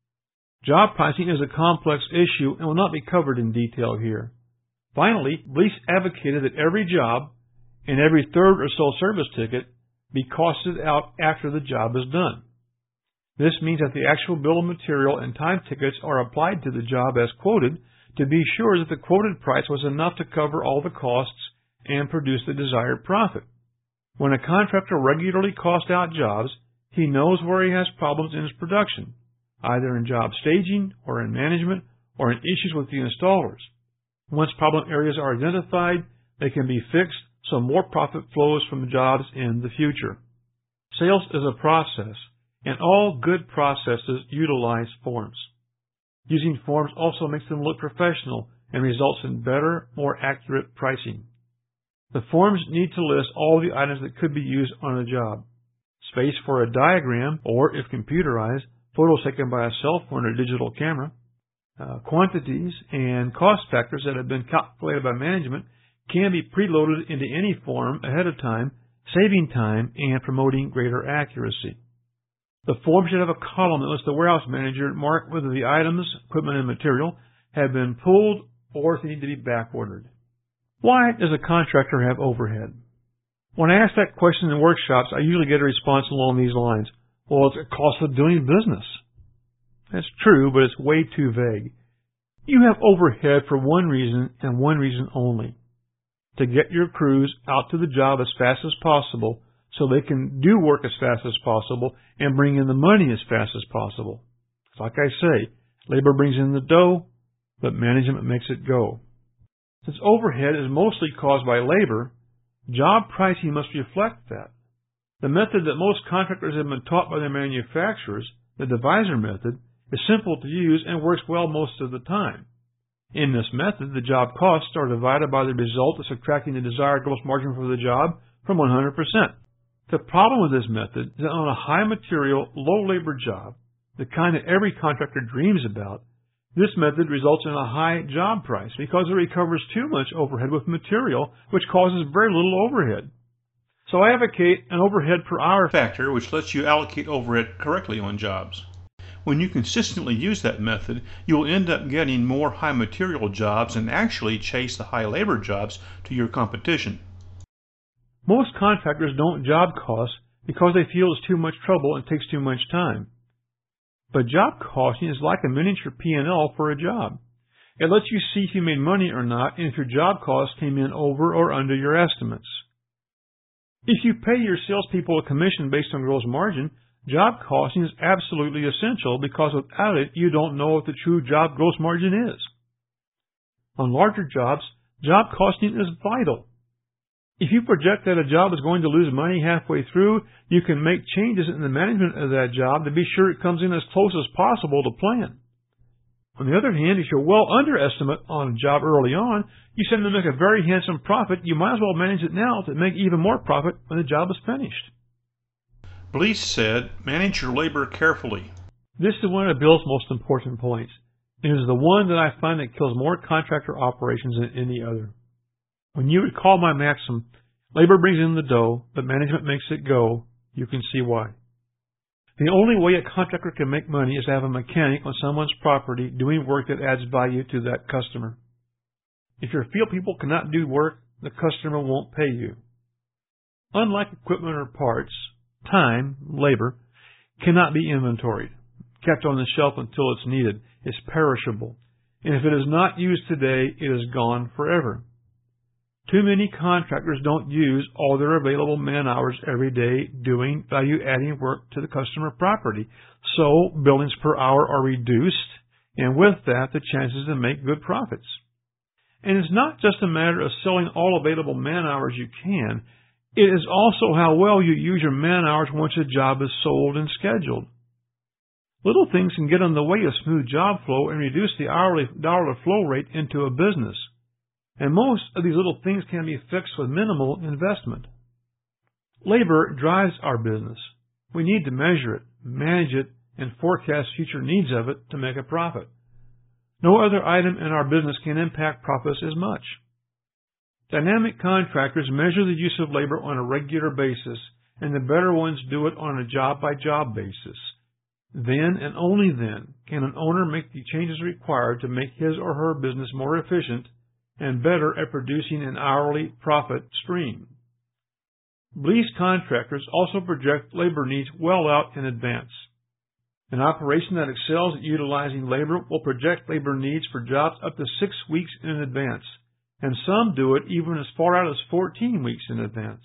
Job pricing is a complex issue and will not be covered in detail here. Finally, Blease advocated that every job and every third or so service ticket be costed out after the job is done. This means that the actual bill of material and time tickets are applied to the job as quoted to be sure that the quoted price was enough to cover all the costs and produce the desired profit. When a contractor regularly costs out jobs, he knows where he has problems in his production, either in job staging or in management or in issues with the installers. Once problem areas are identified, they can be fixed so more profit flows from jobs in the future. Sales is a process, and all good processes utilize forms. Using forms also makes them look professional and results in better, more accurate pricing. The forms need to list all the items that could be used on a job. Space for a diagram, or if computerized, photos taken by a cell phone or digital camera, quantities and cost factors that have been calculated by management can be preloaded into any form ahead of time, saving time and promoting greater accuracy. The form should have a column that lets the warehouse manager mark whether the items, equipment, and material have been pulled or if they need to be back ordered. Why does a contractor have overhead? When I ask that question in workshops, I usually get a response along these lines. Well, it's a cost of doing business. That's true, but it's way too vague. You have overhead for one reason and one reason only: to get your crews out to the job as fast as possible so they can do work as fast as possible and bring in the money as fast as possible. Like I say, labor brings in the dough, but management makes it go. Since overhead is mostly caused by labor, job pricing must reflect that. The method that most contractors have been taught by their manufacturers, the divisor method, is simple to use and works well most of the time. In this method, the job costs are divided by the result of subtracting the desired gross margin for the job from 100%. The problem with this method is that on a high material, low labor job, the kind that every contractor dreams about, this method results in a high job price because it recovers too much overhead with material, which causes very little overhead. So I advocate an overhead per hour factor, which lets you allocate overhead correctly on jobs. When you consistently use that method, you will end up getting more high material jobs and actually chase the high labor jobs to your competition. Most contractors don't job cost because they feel it's too much trouble and takes too much time. But job costing is like a miniature P&L for a job. It lets you see if you made money or not and if your job costs came in over or under your estimates. If you pay your salespeople a commission based on gross margin, job costing is absolutely essential because without it, you don't know what the true job gross margin is. On larger jobs, job costing is vital. If you project that a job is going to lose money halfway through, you can make changes in the management of that job to be sure it comes in as close as possible to plan. On the other hand, if you're well underestimate on a job early on, you tend to make a very handsome profit. You might as well manage it now to make even more profit when the job is finished. Blease said, manage your labor carefully. This is one of Bill's most important points. It is the one that I find that kills more contractor operations than any other. When you recall my maxim, labor brings in the dough, but management makes it go, you can see why. The only way a contractor can make money is to have a mechanic on someone's property doing work that adds value to that customer. If your field people cannot do work, the customer won't pay you. Unlike equipment or parts, time, labor, cannot be inventoried, kept on the shelf until it's needed. It's perishable. And if it is not used today, it is gone forever. Too many contractors don't use all their available man hours every day doing value-adding work to the customer property, so billings per hour are reduced, and with that, the chances to make good profits. And it's not just a matter of selling all available man hours you can, it is also how well you use your man hours once a job is sold and scheduled. Little things can get in the way of smooth job flow and reduce the hourly dollar flow rate into a business. And most of these little things can be fixed with minimal investment. Labor drives our business. We need to measure it, manage it, and forecast future needs of it to make a profit. No other item in our business can impact profits as much. Dynamic contractors measure the use of labor on a regular basis, and the better ones do it on a job-by-job basis. Then and only then can an owner make the changes required to make his or her business more efficient and better at producing an hourly profit stream. Blease contractors also project labor needs well out in advance. An operation that excels at utilizing labor will project labor needs for jobs up to 6 weeks in advance, and some do it even as far out as 14 weeks in advance.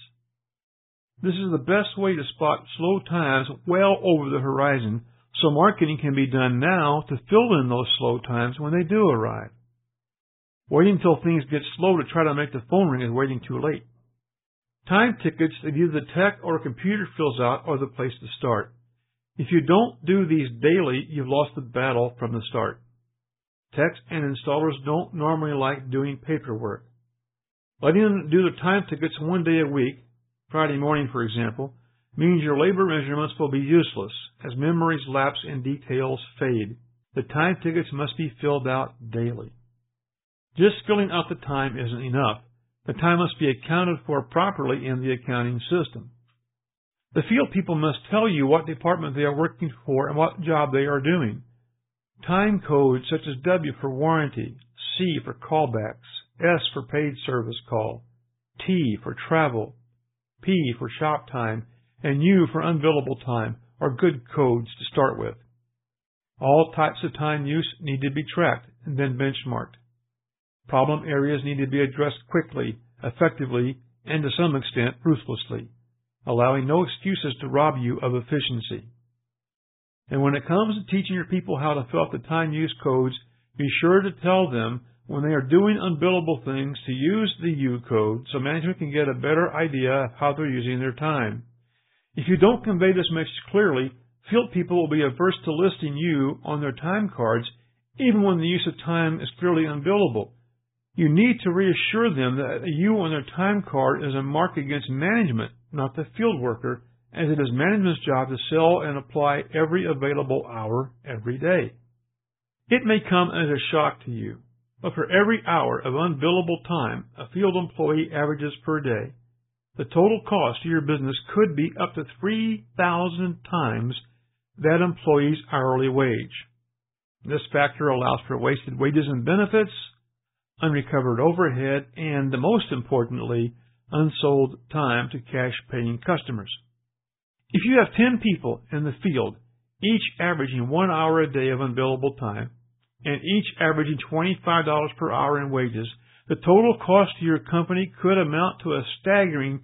This is the best way to spot slow times well over the horizon, so marketing can be done now to fill in those slow times when they do arrive. Waiting until things get slow to try to make the phone ring is waiting too late. Time tickets that either the tech or a computer fills out are the place to start. If you don't do these daily, you've lost the battle from the start. Techs and installers don't normally like doing paperwork. Letting them do the time tickets one day a week, Friday morning for example, means your labor measurements will be useless as memories lapse and details fade. The time tickets must be filled out daily. Just filling out the time isn't enough. The time must be accounted for properly in the accounting system. The field people must tell you what department they are working for and what job they are doing. Time codes such as W for warranty, C for callbacks, S for paid service call, T for travel, P for shop time, and U for unbillable time are good codes to start with. All types of time use need to be tracked and then benchmarked. Problem areas need to be addressed quickly, effectively, and to some extent ruthlessly, allowing no excuses to rob you of efficiency. And when it comes to teaching your people how to fill out the time use codes, be sure to tell them when they are doing unbillable things to use the U code so management can get a better idea of how they're using their time. If you don't convey this message clearly, field people will be averse to listing U on their time cards even when the use of time is clearly unbillable. You need to reassure them that a U on their time card is a mark against management, not the field worker, as it is management's job to sell and apply every available hour every day. It may come as a shock to you, but for every hour of unbillable time a field employee averages per day, the total cost to your business could be up to 3,000 times that employee's hourly wage. This factor allows for wasted wages and benefits, unrecovered overhead, and, most importantly, unsold time to cash-paying customers. If you have 10 people in the field, each averaging 1 hour a day of unbillable time, and each averaging $25 per hour in wages, the total cost to your company could amount to a staggering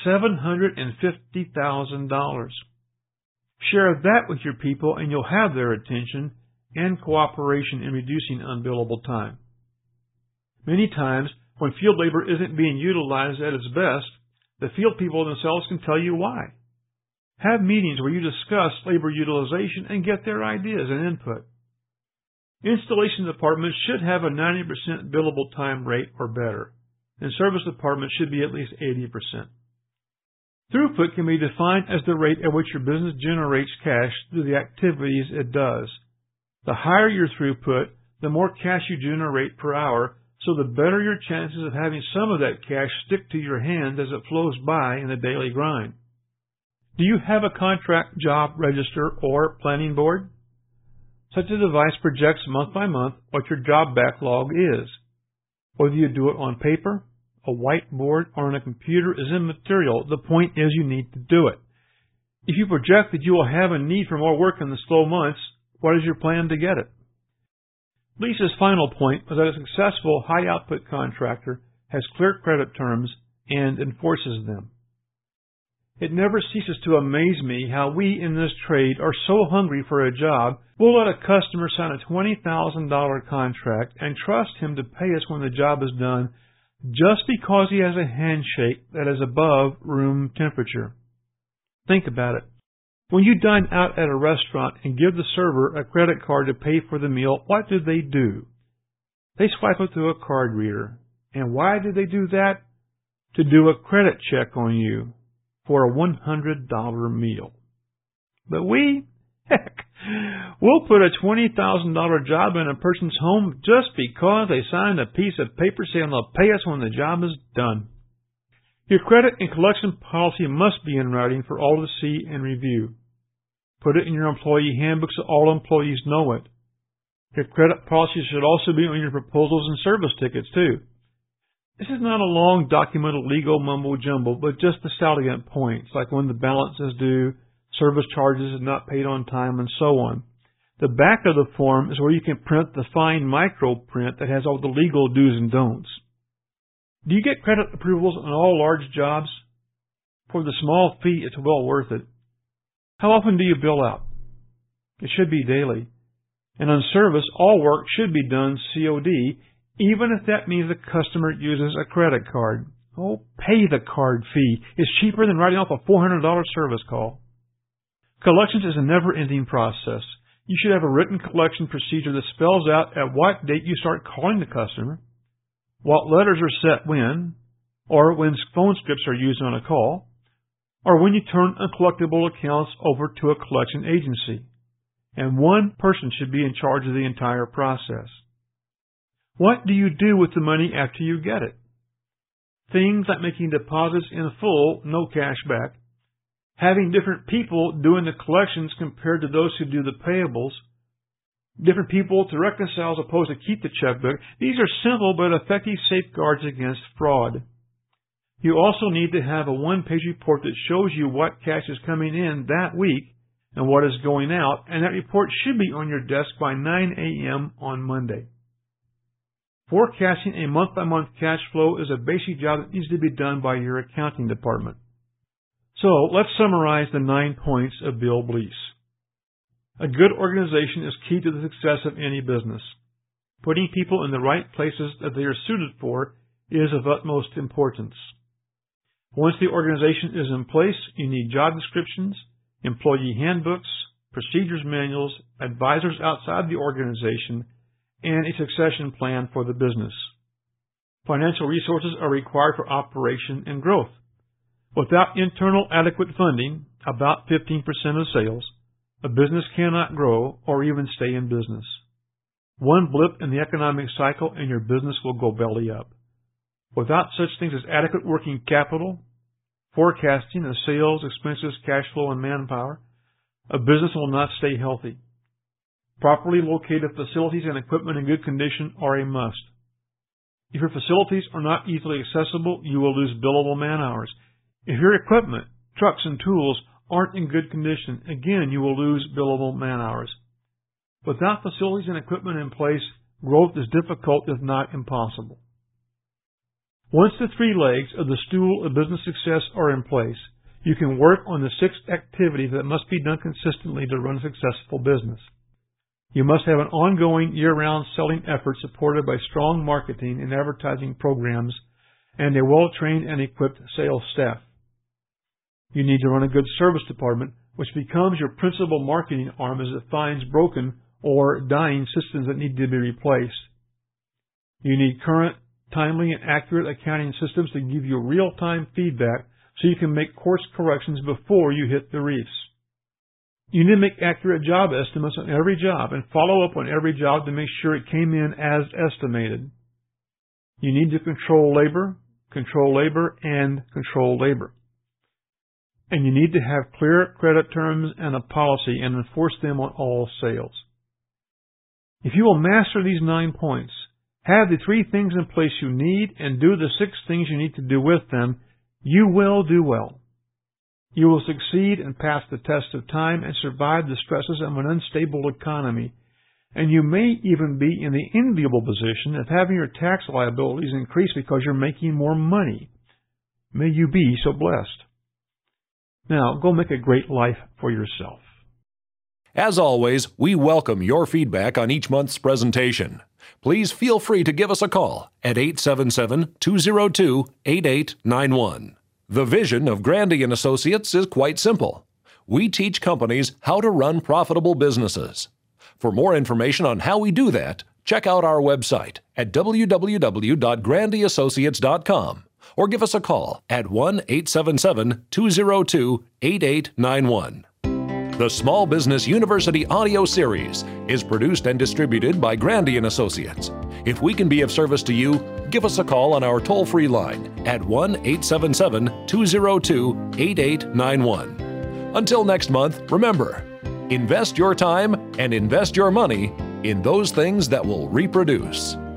$750,000. Share that with your people and you'll have their attention and cooperation in reducing unbillable time. Many times, when field labor isn't being utilized at its best, the field people themselves can tell you why. Have meetings where you discuss labor utilization and get their ideas and input. Installation departments should have a 90% billable time rate or better, and service departments should be at least 80%. Throughput can be defined as the rate at which your business generates cash through the activities it does. The higher your throughput, the more cash you generate per hour, so the better your chances of having some of that cash stick to your hand as it flows by in the daily grind. Do you have a contract job register or planning board? Such a device projects month by month what your job backlog is. Whether you do it on paper, a whiteboard, or on a computer is immaterial. The point is you need to do it. If you project that you will have a need for more work in the slow months, what is your plan to get it? Lisa's final point was that a successful high-output contractor has clear credit terms and enforces them. It never ceases to amaze me how we in this trade are so hungry for a job, we'll let a customer sign a $20,000 contract and trust him to pay us when the job is done just because he has a handshake that is above room temperature. Think about it. When you dine out at a restaurant and give the server a credit card to pay for the meal, what do? They swipe it through a card reader. And why do they do that? To do a credit check on you for a $100 meal. But we'll put a $20,000 job in a person's home just because they signed a piece of paper saying they'll pay us when the job is done. Your credit and collection policy must be in writing for all to see and review. Put it in your employee handbook so all employees know it. Your credit policy should also be on your proposals and service tickets, too. This is not a long documented legal mumbo-jumbo, but just the salient points, like when the balance is due, service charges are not paid on time, and so on. The back of the form is where you can print the fine micro print that has all the legal do's and don'ts. Do you get credit approvals on all large jobs? For the small fee, it's well worth it. How often do you bill out? It should be daily. And on service, all work should be done COD, even if that means the customer uses a credit card. Oh, pay the card fee. It's cheaper than writing off a $400 service call. Collections is a never-ending process. You should have a written collection procedure that spells out at what date you start calling the customer, what letters are set when, or when phone scripts are used on a call, or when you turn uncollectible accounts over to a collection agency. And one person should be in charge of the entire process. What do you do with the money after you get it? Things like making deposits in full, no cash back, having different people doing the collections compared to those who do the payables, different people to reconcile as opposed to keep the checkbook. These are simple but effective safeguards against fraud. You also need to have a one-page report that shows you what cash is coming in that week and what is going out, and that report should be on your desk by 9 a.m. on Monday. Forecasting a month-by-month cash flow is a basic job that needs to be done by your accounting department. So let's summarize the 9 points of Bill Blees. A good organization is key to the success of any business. Putting people in the right places that they are suited for is of utmost importance. Once the organization is in place, you need job descriptions, employee handbooks, procedures manuals, advisors outside the organization, and a succession plan for the business. Financial resources are required for operation and growth. Without internal adequate funding, about 15% of sales, a business cannot grow or even stay in business. One blip in the economic cycle and your business will go belly up. Without such things as adequate working capital, forecasting of sales, expenses, cash flow, and manpower, a business will not stay healthy. Properly located facilities and equipment in good condition are a must. If your facilities are not easily accessible, you will lose billable man hours. If your equipment, trucks, and tools aren't in good condition, again, you will lose billable man hours. Without facilities and equipment in place, growth is difficult if not impossible. Once the 3 legs of the stool of business success are in place, you can work on the 6th activity that must be done consistently to run a successful business. You must have an ongoing year-round selling effort supported by strong marketing and advertising programs and a well-trained and equipped sales staff. You need to run a good service department, which becomes your principal marketing arm as it finds broken or dying systems that need to be replaced. You need current, timely, and accurate accounting systems to give you real-time feedback so you can make course corrections before you hit the reefs. You need to make accurate job estimates on every job and follow up on every job to make sure it came in as estimated. You need to control labor, and control labor. And you need to have clear credit terms and a policy and enforce them on all sales. If you will master these 9 points, have the 3 things in place you need, and do the 6 things you need to do with them, you will do well. You will succeed and pass the test of time and survive the stresses of an unstable economy. And you may even be in the enviable position of having your tax liabilities increase because you're making more money. May you be so blessed. Now, go make a great life for yourself. As always, we welcome your feedback on each month's presentation. Please feel free to give us a call at 877-202-8891. The vision of Grandy & Associates is quite simple. We teach companies how to run profitable businesses. For more information on how we do that, check out our website at www.grandyassociates.com or give us a call at 1-877-202-8891. The Small Business University audio series is produced and distributed by Grandy & Associates. If we can be of service to you, give us a call on our toll-free line at 1-877-202-8891. Until next month, remember, invest your time and invest your money in those things that will reproduce.